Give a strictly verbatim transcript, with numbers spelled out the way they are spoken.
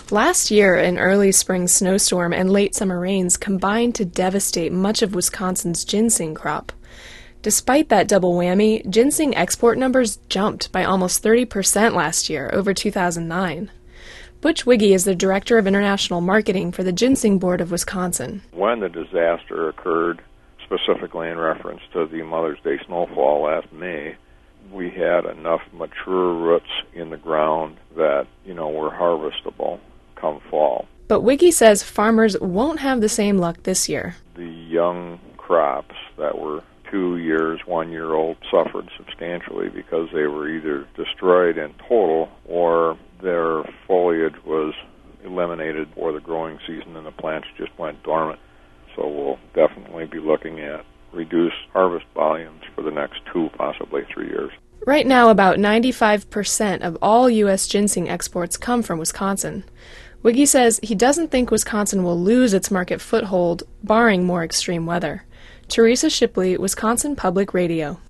Last year, an early spring snowstorm and late summer rains combined to devastate much of Wisconsin's ginseng crop. Despite that double whammy, ginseng export numbers jumped by almost thirty percent last year, over two thousand nine. Butch Wiggy is the Director of International Marketing for the Ginseng Board of Wisconsin. When the disaster occurred, specifically in reference to the Mother's Day snowfall last May, we had enough mature roots in the ground that, you know, were harvestable come fall. But Wiggy says farmers won't have the same luck this year. The young crops that were two years, one year old suffered substantially because they were either destroyed in total or their foliage was eliminated for the growing season and the plants just went dormant. So we'll definitely be looking at reduced harvest volumes for the next two, possibly three years. Right now, about ninety-five percent of all U S ginseng exports come from Wisconsin. Wiggy says he doesn't think Wisconsin will lose its market foothold, barring more extreme weather. Teresa Shipley, Wisconsin Public Radio.